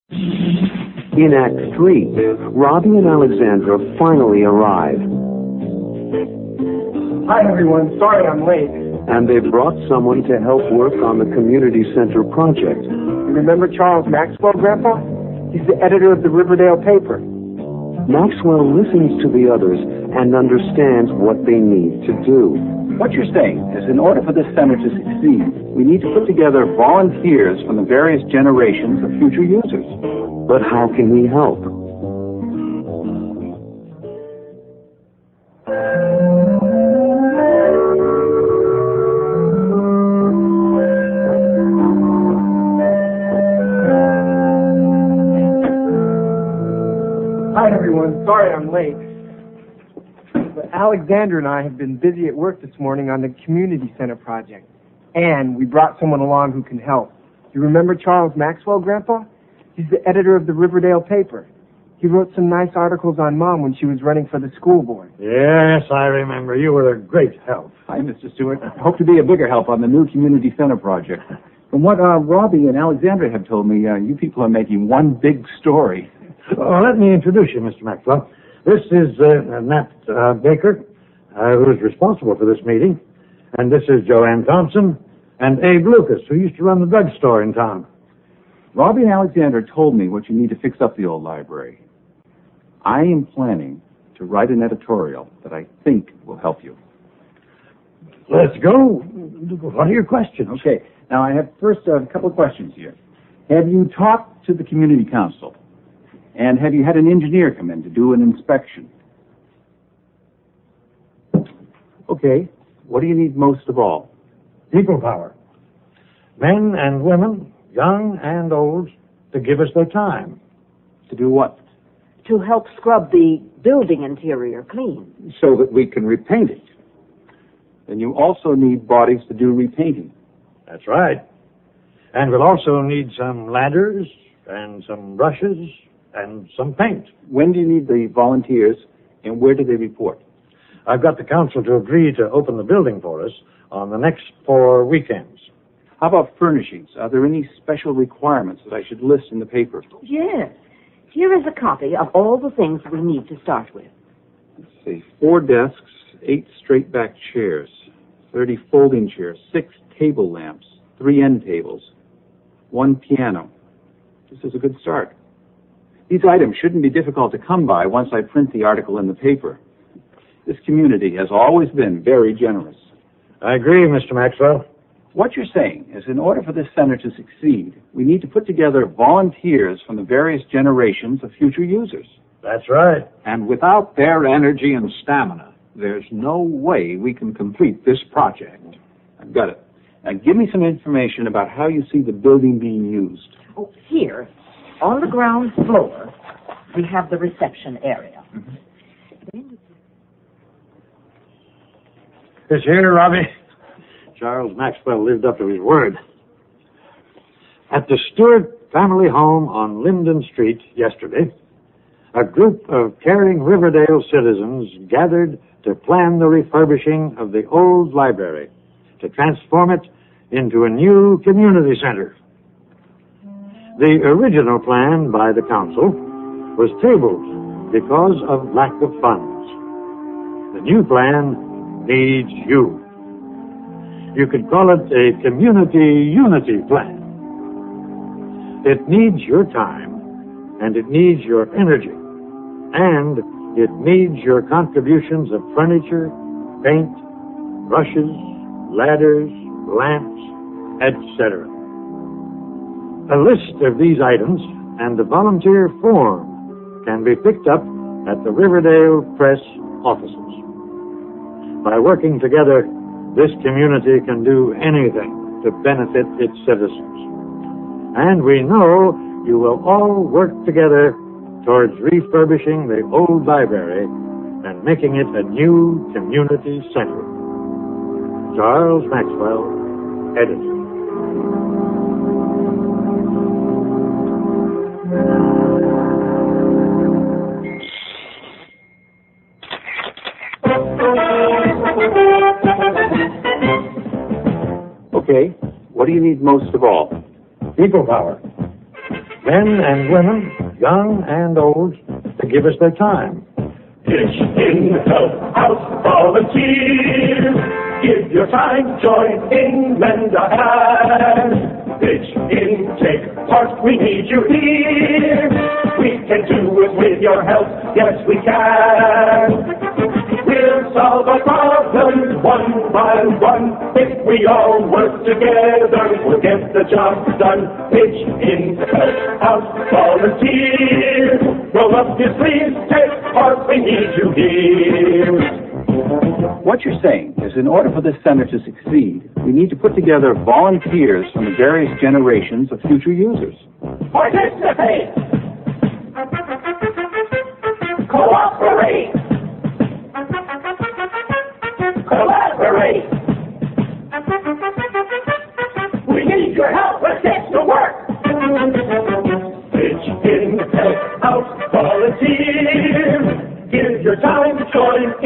In Act 3, Robbie and Alexandra finally arrive. Hi, everyone. Sorry I'm late. And they've brought someone to help work on the community center project. You remember Charles Maxwell, Grandpa? He's the editor of the Riverdale paper. Maxwell listens to the others and understands what they need to do. What you're saying is, in order for this center to succeed, we need to put together volunteers from the various generations of future users. But how can we help? Hi, everyone. Sorry I'm late. But Alexander and I have been busy at work this morning on the community center project. And we brought someone along who can help. You remember Charles Maxwell, Grandpa? He's the editor of the Riverdale paper. He wrote some nice articles on Mom when she was running for the school board. Yes, I remember. You were a great help. Hi, Mr. Stewart. I hope to be a bigger help on the new community center project. From what Robbie and Alexandra have told me, you people are making one big story. Oh, let me introduce you, Mr. Maxwell. This is Nat Baker, who is responsible for this meeting. And this is Joanne Thompson and Abe Lucas, who used to run the drugstore in town. Robbie and Alexander told me what you need to fix up the old library. I am planning to write an editorial that I think will help you. Let's go. What are your questions? Okay. Now, I have first a couple of questions here. Have you talked to the community council? And have you had an engineer come in to do an inspection? Okay. What do you need most of all? People power. Men and women, young and old, to give us their time. To do what? To help scrub the building interior clean. So that we can repaint it. And you also need bodies to do repainting. That's right. And we'll also need some ladders and some brushes and some paint. When do you need the volunteers, and where do they report? I've got the council to agree to open the building for us on the next 4 weekends. How about furnishings? Are there any special requirements that I should list in the paper? Yes. Here is a copy of all the things we need to start with. Let's see. 4 desks, 8 straight-back chairs, 30 folding chairs, 6 table lamps, 3 end tables, 1 piano. This is a good start. These items shouldn't be difficult to come by once I print the article in the paper. This community has always been very generous. I agree, Mr. Maxwell. What you're saying is, in order for this center to succeed, we need to put together volunteers from the various generations of future users. That's right. And without their energy and stamina, there's no way we can complete this project. I've got it. Now, give me some information about how you see the building being used. Oh, here, on the ground floor, we have the reception area. Mm-hmm. This here, Robbie? Charles Maxwell lived up to his word. At the Stewart family home on Linden Street yesterday, a group of caring Riverdale citizens gathered to plan the refurbishing of the old library, to transform it into a new community center. The original plan by the council was tabled because of lack of funds. The new plan needs you. You could call it a community unity plan. It needs your time, and it needs your energy, and it needs your contributions of furniture, paint, brushes, ladders, lamps, etc. A list of these items and a volunteer form can be picked up at the Riverdale Press offices. By working together, this community can do anything to benefit its citizens. And we know you will all work together towards refurbishing the old library and making it a new community center. Charles Maxwell, editor. Okay, what do you need most of all? People power. men and women, young and old, to give us their time. Pitch in, help out, volunteer. Give your time, join in, lend a hand. Pitch in, take part, we need you here. We can do it with your help, yes we can. We'll solve our problems one by one. If we all work together, we'll get the job done. Pitch in, help out, volunteer. Roll up your sleeves, take part, we need you here. What you're saying is in order for this center to succeed, we need to put together volunteers from the various generations of future users. Participate! Cooperate! Collaborate! We need your help, let's get to work! Pitch in, help out, volunteer! Give your time, join